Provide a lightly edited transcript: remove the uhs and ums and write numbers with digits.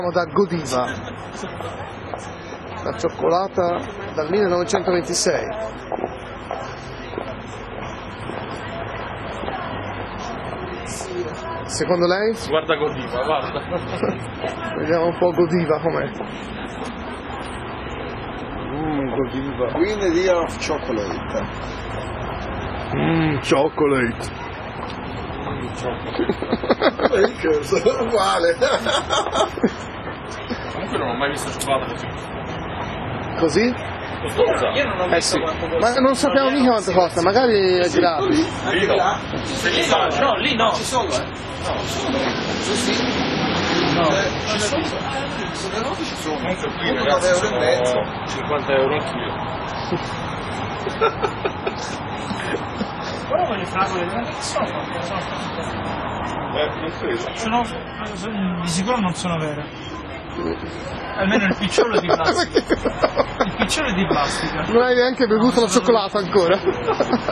Da Godiva, la cioccolata dal 1926. Secondo lei? Guarda Godiva, guarda. Vediamo un po' Godiva com'è. Godiva. Queen Year of Chocolate. Chocolate. Uguale. Comunque non ho mai visto cioccolata così. Così? Costosa. Io non ho visto Sì. quanto Ma non sappiamo mica quanto costa, magari è gratis. Lì no. No, lì no. Ci sono, No, ci sono. Comunque qui Uno ragazzi 9 euro e mezzo. sono 50 euro al chilo. Però le fragole non sono. Non credo. Di sicuro non sono vere. Almeno il picciolo è di plastica. Il picciolo è di plastica. Non hai neanche bevuto la cioccolata ancora.